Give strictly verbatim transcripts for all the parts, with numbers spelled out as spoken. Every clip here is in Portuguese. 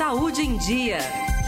Saúde em Dia.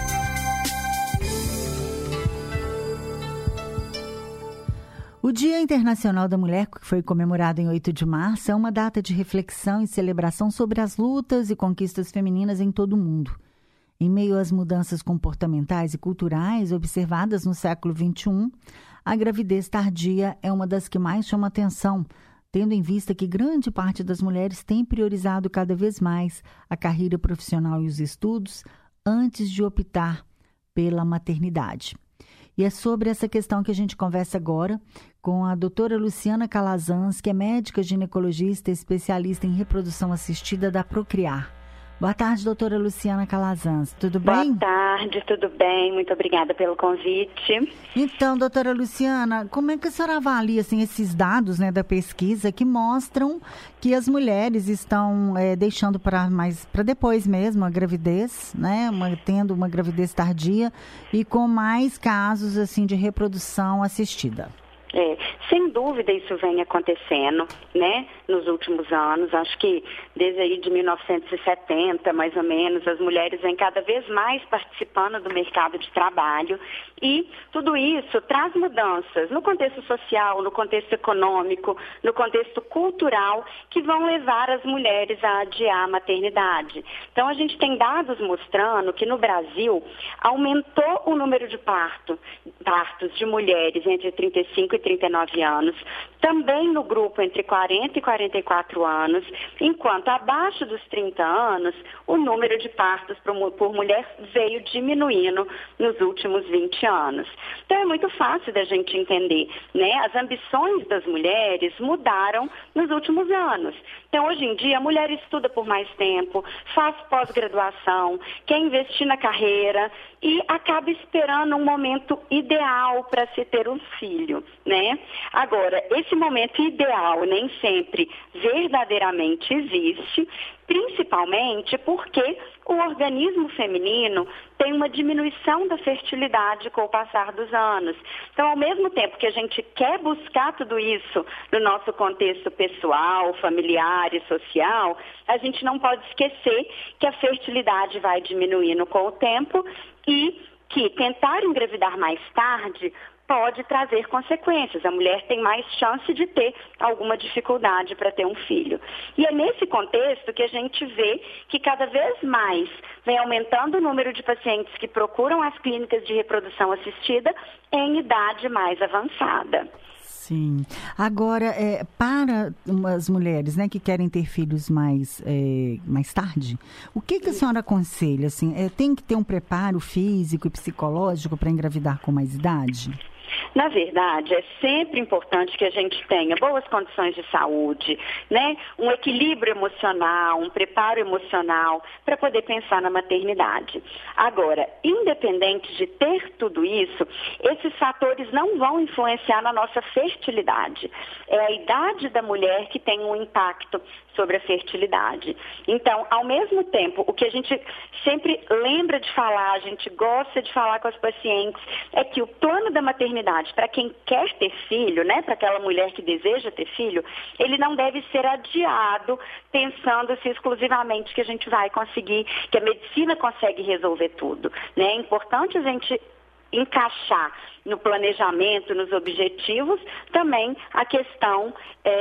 O Dia Internacional da Mulher, que foi comemorado em oito de março, é uma data de reflexão e celebração sobre as lutas e conquistas femininas em todo o mundo. Em meio às mudanças comportamentais e culturais observadas no século vinte e um, a gravidez tardia é uma das que mais chama atenção, tendo em vista que grande parte das mulheres tem priorizado cada vez mais a carreira profissional e os estudos antes de optar pela maternidade. E é sobre essa questão que a gente conversa agora com a doutora Luciana Calazans, que é médica ginecologista e especialista em reprodução assistida da Procriar. Boa tarde, doutora Luciana Calazans. Tudo bem? Boa tarde, tudo bem. Muito obrigada pelo convite. Então, doutora Luciana, como é que a senhora avalia assim, esses dados, né, da pesquisa que mostram que as mulheres estão é, deixando para mais para depois mesmo a gravidez, né, uma, tendo uma gravidez tardia e com mais casos assim de reprodução assistida? É, sem dúvida isso vem acontecendo, né, nos últimos anos. Acho que desde aí de mil novecentos e setenta, mais ou menos, as mulheres vêm cada vez mais participando do mercado de trabalho e tudo isso traz mudanças no contexto social, no contexto econômico, no contexto cultural, que vão levar as mulheres a adiar a maternidade. Então, a gente tem dados mostrando que no Brasil aumentou o número de parto, partos de mulheres entre trinta e cinco e trinta e nove anos, também no grupo entre quarenta e quarenta e quatro anos, enquanto abaixo dos trinta anos, o número de partos por, por mulher veio diminuindo nos últimos vinte anos. Então é muito fácil da gente entender, né? As ambições das mulheres mudaram nos últimos anos. Então hoje em dia a mulher estuda por mais tempo, faz pós-graduação, quer investir na carreira e acaba esperando um momento ideal para se ter um filho, né? Agora, esse momento ideal nem sempre verdadeiramente existe, principalmente porque o organismo feminino tem uma diminuição da fertilidade com o passar dos anos. Então, ao mesmo tempo que a gente quer buscar tudo isso no nosso contexto pessoal, familiar e social, a gente não pode esquecer que a fertilidade vai diminuindo com o tempo e que tentar engravidar mais tarde pode trazer consequências. A mulher tem mais chance de ter alguma dificuldade para ter um filho. E é nesse contexto que a gente vê que cada vez mais vem aumentando o número de pacientes que procuram as clínicas de reprodução assistida em idade mais avançada. Sim. Agora, é, para as mulheres, né, que querem ter filhos mais, é, mais tarde, o que, que a senhora aconselha? Assim, é, tem que ter um preparo físico e psicológico para engravidar com mais idade? Na verdade, é sempre importante que a gente tenha boas condições de saúde, né? Um equilíbrio emocional, um preparo emocional para poder pensar na maternidade. Agora, independente de ter tudo isso, esses fatores não vão influenciar na nossa fertilidade. É a idade da mulher que tem um impacto sobre a fertilidade. Então, ao mesmo tempo, o que a gente sempre lembra de falar, a gente gosta de falar com as pacientes, é que o plano da maternidade, para quem quer ter filho, né, para aquela mulher que deseja ter filho, ele não deve ser adiado pensando-se exclusivamente que a gente vai conseguir, que a medicina consegue resolver tudo, né? É importante a gente encaixar no planejamento, nos objetivos, também a questão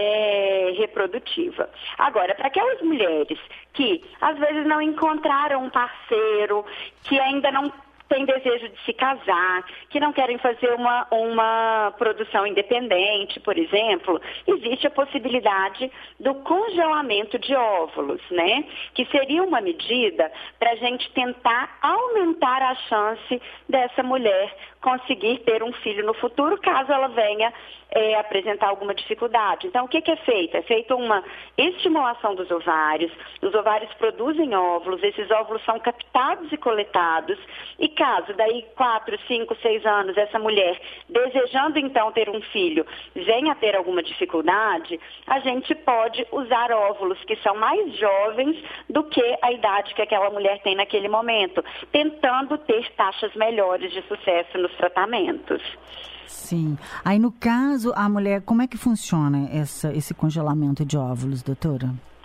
é, reprodutiva. Agora, para aquelas mulheres que às vezes não encontraram um parceiro, que ainda não têm desejo de se casar, que não querem fazer uma, uma produção independente, por exemplo, existe a possibilidade do congelamento de óvulos, né? Que seria uma medida para a gente tentar aumentar a chance dessa mulher conseguir ter um filho no futuro, caso ela venha é, apresentar alguma dificuldade. Então, o que, que é feito? É feita uma estimulação dos ovários, os ovários produzem óvulos, esses óvulos são captados e coletados, e caso daí quatro, cinco, seis anos essa mulher, desejando então ter um filho, venha a ter alguma dificuldade, a gente pode usar óvulos que são mais jovens do que a idade que aquela mulher tem naquele momento, tentando ter taxas melhores de sucesso nos tratamentos. Sim. Aí, no caso, a mulher, como é que funciona essa, esse congelamento de óvulos, doutora?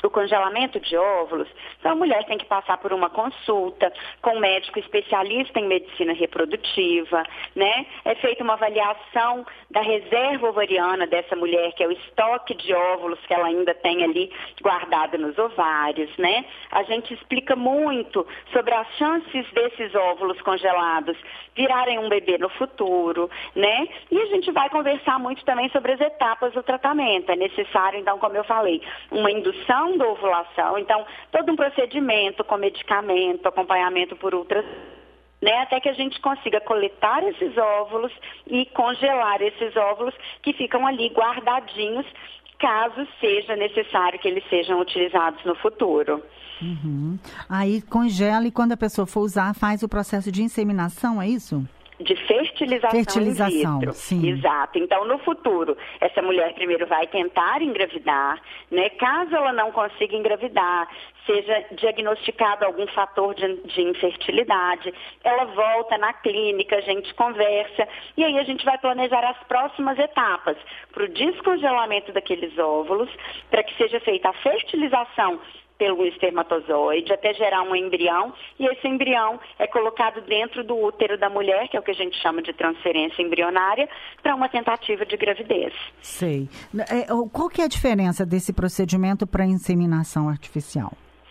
o congelamento de óvulos, então a mulher tem que passar por uma consulta com um médico especialista em medicina reprodutiva, né? É feita uma avaliação da reserva ovariana dessa mulher, que é o estoque de óvulos que ela ainda tem ali guardado nos ovários, né? A gente explica muito sobre as chances desses óvulos congelados virarem um bebê no futuro, né? E a gente vai conversar muito também sobre as etapas do tratamento. É necessário, então, como eu falei, uma indução da ovulação, então, todo um procedimento com medicamento, acompanhamento por ultrassom, né, até que a gente consiga coletar esses óvulos e congelar esses óvulos que ficam ali guardadinhos, caso seja necessário que eles sejam utilizados no futuro. Uhum. Aí congela e quando a pessoa for usar, faz o processo de inseminação, é isso? De fertilização, fertilização in vitro. Sim. Exato. Então, no futuro, essa mulher primeiro vai tentar engravidar, né? Caso ela não consiga engravidar, seja diagnosticado algum fator de, de infertilidade, ela volta na clínica, a gente conversa e aí a gente vai planejar as próximas etapas para o descongelamento daqueles óvulos, para que seja feita a fertilização pelo espermatozoide até gerar um embrião, e esse embrião é colocado dentro do útero da mulher, que é o que a gente chama de transferência embrionária, para uma tentativa de gravidez. Sei. Qual que é a diferença desse procedimento para inseminação artificial?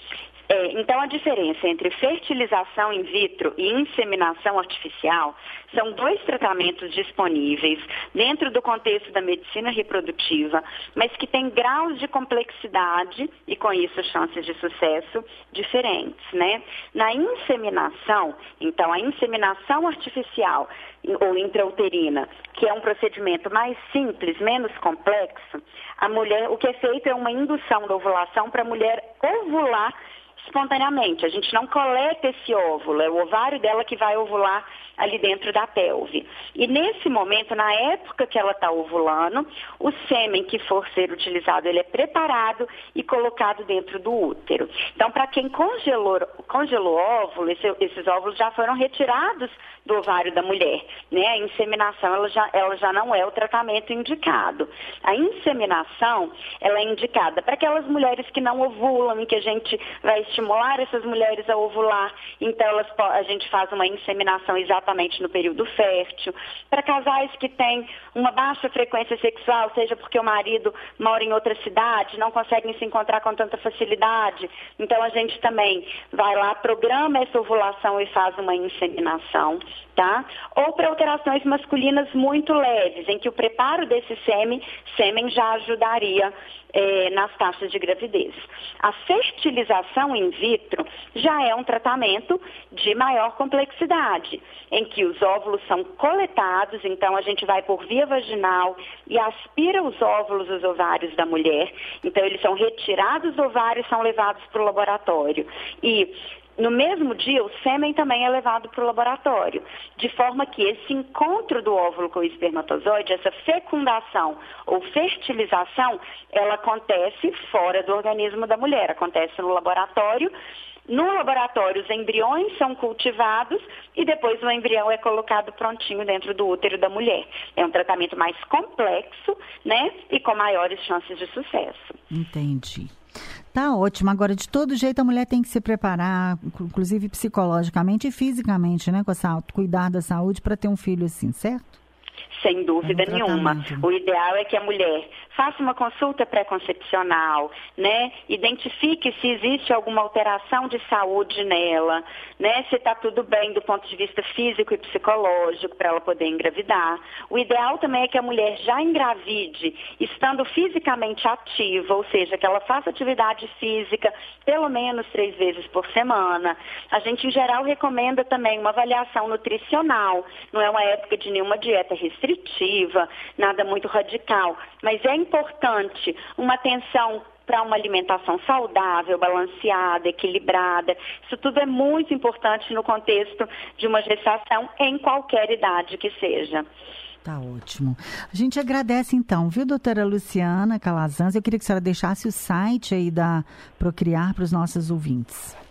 É, então, a diferença entre fertilização in vitro e inseminação artificial são dois tratamentos disponíveis dentro do contexto da medicina reprodutiva, mas que têm graus de complexidade e, com isso, chances de sucesso diferentes, né? Na inseminação, então, a inseminação artificial ou intrauterina, que é um procedimento mais simples, menos complexo, a mulher, o que é feito é uma indução da ovulação para a mulher ovular espontaneamente. A gente não coleta esse óvulo, é o ovário dela que vai ovular ali dentro da pelve. E nesse momento, na época que ela está ovulando, o sêmen que for ser utilizado, ele é preparado e colocado dentro do útero. Então, para quem congelou, congelou óvulo, esse, esses óvulos já foram retirados do ovário da mulher, né? A inseminação, ela já, ela já não é o tratamento indicado. A inseminação, ela é indicada para aquelas mulheres que não ovulam, em que a gente vai estimular essas mulheres a ovular, então elas, a gente faz uma inseminação exatamente no período fértil. Para casais que têm uma baixa frequência sexual, seja porque o marido mora em outra cidade, não conseguem se encontrar com tanta facilidade, então a gente também vai lá, programa essa ovulação e faz uma inseminação, tá? Ou para alterações masculinas muito leves, em que o preparo desse sêmen, sêmen já ajudaria É, nas taxas de gravidez. A fertilização in vitro já é um tratamento de maior complexidade, em que os óvulos são coletados, então a gente vai por via vaginal e aspira os óvulos dos ovários da mulher, então eles são retirados do ovário e são levados para o laboratório. E no mesmo dia, o sêmen também é levado para o laboratório, de forma que esse encontro do óvulo com o espermatozoide, essa fecundação ou fertilização, ela acontece fora do organismo da mulher, acontece no laboratório. No laboratório, os embriões são cultivados e depois o embrião é colocado prontinho dentro do útero da mulher. É um tratamento mais complexo, né, e com maiores chances de sucesso. Entendi. Tá ótimo. Agora, de todo jeito, a mulher tem que se preparar, inclusive psicologicamente e fisicamente, né, com a saúde, cuidar da saúde para ter um filho assim, certo? Sem dúvida nenhuma. O ideal é que a mulher faça uma consulta pré-concepcional, né? Identifique se existe alguma alteração de saúde nela, né? Se está tudo bem do ponto de vista físico e psicológico para ela poder engravidar. O ideal também é que a mulher já engravide estando fisicamente ativa, ou seja, que ela faça atividade física pelo menos três vezes por semana. A gente, em geral, recomenda também uma avaliação nutricional. Não é uma época de nenhuma dieta restritiva, nada muito radical, mas é importante uma atenção para uma alimentação saudável, balanceada, equilibrada. Isso tudo é muito importante no contexto de uma gestação em qualquer idade que seja. Tá ótimo. A gente agradece então, viu, doutora Luciana Calazans? Eu queria que a senhora deixasse o site aí da Procriar para os nossos ouvintes.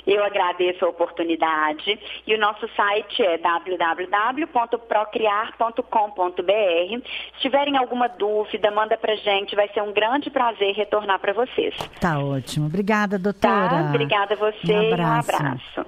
Eu agradeço a oportunidade e o nosso site é w w w ponto procriar ponto com ponto b r. Se tiverem alguma dúvida, manda pra gente, vai ser um grande prazer retornar para vocês. Tá ótimo. Obrigada, doutora. Tá, obrigada a você um e um abraço. abraço.